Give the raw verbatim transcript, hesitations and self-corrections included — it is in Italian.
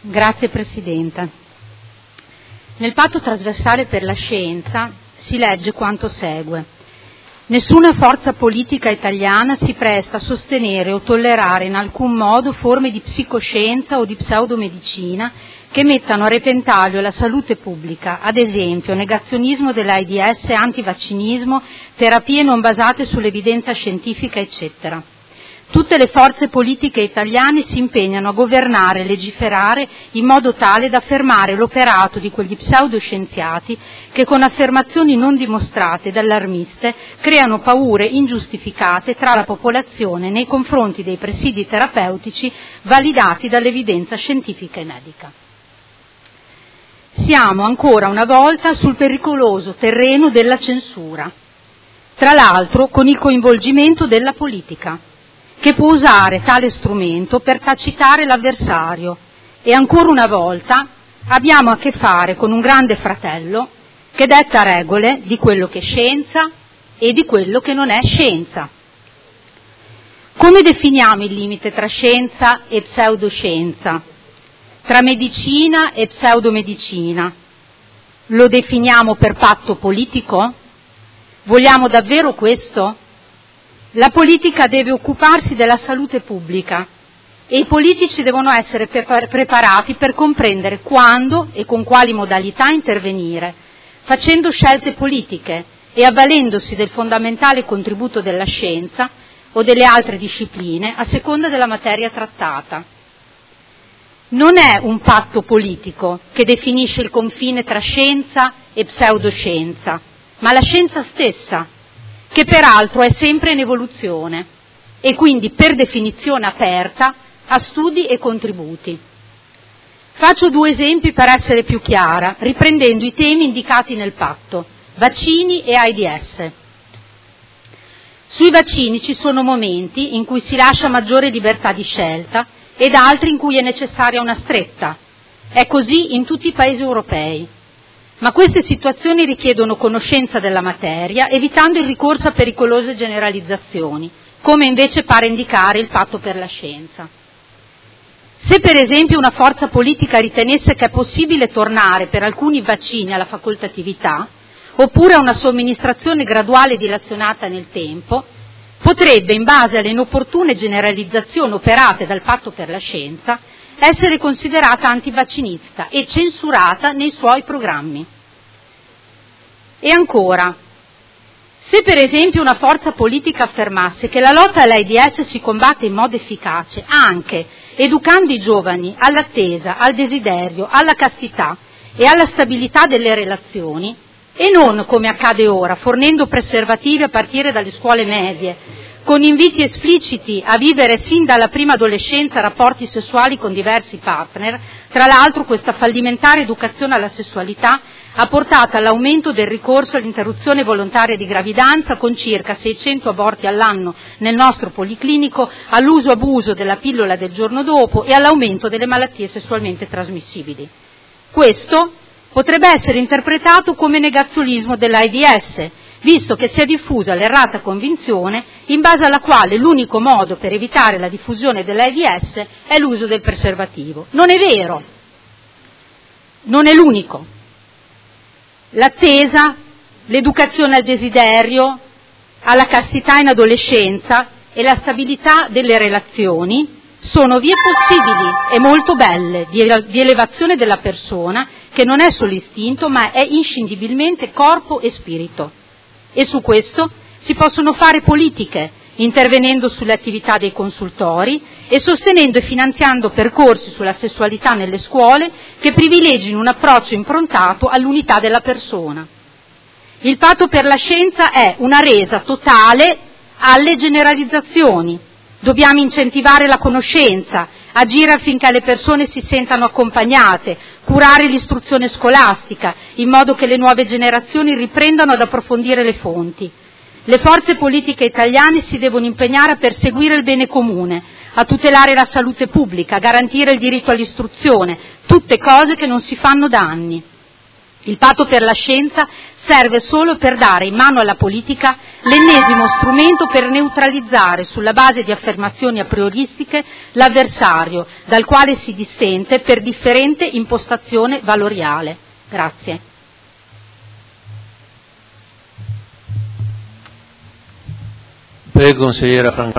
Grazie Presidente. Nel patto trasversale per la scienza si legge quanto segue. Nessuna forza politica italiana si presta a sostenere o tollerare in alcun modo forme di psicoscienza o di pseudomedicina che mettano a repentaglio la salute pubblica, ad esempio negazionismo dell'AIDS, antivaccinismo, terapie non basate sull'evidenza scientifica, eccetera. Tutte le forze politiche italiane si impegnano a governare e legiferare in modo tale da fermare l'operato di quegli pseudoscienziati che con affermazioni non dimostrate ed allarmiste creano paure ingiustificate tra la popolazione nei confronti dei presidi terapeutici validati dall'evidenza scientifica e medica. Siamo ancora una volta sul pericoloso terreno della censura, tra l'altro con il coinvolgimento della politica, che può usare tale strumento per tacitare l'avversario, e ancora una volta abbiamo a che fare con un grande fratello che detta regole di quello che è scienza e di quello che non è scienza. Come definiamo il limite tra scienza e pseudoscienza? Tra medicina e pseudomedicina? Lo definiamo per patto politico? Vogliamo davvero questo? La politica deve occuparsi della salute pubblica e i politici devono essere preparati per comprendere quando e con quali modalità intervenire, facendo scelte politiche e avvalendosi del fondamentale contributo della scienza o delle altre discipline a seconda della materia trattata. Non è un patto politico che definisce il confine tra scienza e pseudoscienza, ma la scienza stessa, che peraltro è sempre in evoluzione e quindi per definizione aperta a studi e contributi. Faccio due esempi per essere più chiara, riprendendo i temi indicati nel patto, vaccini e AIDS. Sui vaccini ci sono momenti in cui si lascia maggiore libertà di scelta ed altri in cui è necessaria una stretta. È così in tutti i paesi europei. Ma queste situazioni richiedono conoscenza della materia, evitando il ricorso a pericolose generalizzazioni, come invece pare indicare il patto per la scienza. Se per esempio una forza politica ritenesse che è possibile tornare per alcuni vaccini alla facoltatività, oppure a una somministrazione graduale dilazionata nel tempo, potrebbe, in base alle inopportune generalizzazioni operate dal patto per la scienza, essere considerata antivaccinista e censurata nei suoi programmi. E ancora, se per esempio una forza politica affermasse che la lotta all'AIDS si combatte in modo efficace anche educando i giovani all'attesa, al desiderio, alla castità e alla stabilità delle relazioni, e non come accade ora, fornendo preservativi a partire dalle scuole medie, con inviti espliciti a vivere sin dalla prima adolescenza rapporti sessuali con diversi partner. Tra l'altro questa fallimentare educazione alla sessualità ha portato all'aumento del ricorso all'interruzione volontaria di gravidanza, con circa seicento aborti all'anno nel nostro policlinico, all'uso abuso della pillola del giorno dopo e all'aumento delle malattie sessualmente trasmissibili. Questo potrebbe essere interpretato come negazionismo dell'AIDS, visto che si è diffusa l'errata convinzione in base alla quale l'unico modo per evitare la diffusione dell'AIDS è l'uso del preservativo. Non è vero, non è l'unico. L'attesa, l'educazione al desiderio, alla castità in adolescenza e la stabilità delle relazioni sono vie possibili e molto belle di, di elevazione della persona, che non è solo istinto ma è inscindibilmente corpo e spirito. E su questo si possono fare politiche, intervenendo sulle attività dei consultori e sostenendo e finanziando percorsi sulla sessualità nelle scuole che privilegino un approccio improntato all'unità della persona. Il patto per la scienza è una resa totale alle generalizzazioni. Dobbiamo incentivare la conoscenza, agire affinché le persone si sentano accompagnate, curare l'istruzione scolastica, in modo che le nuove generazioni riprendano ad approfondire le fonti. Le forze politiche italiane si devono impegnare a perseguire il bene comune, a tutelare la salute pubblica, a garantire il diritto all'istruzione, tutte cose che non si fanno da anni. Il patto per la scienza serve solo per dare in mano alla politica l'ennesimo strumento per neutralizzare, sulla base di affermazioni a prioristiche, l'avversario, dal quale si dissente per differente impostazione valoriale. Grazie. Prego, consigliera Franco.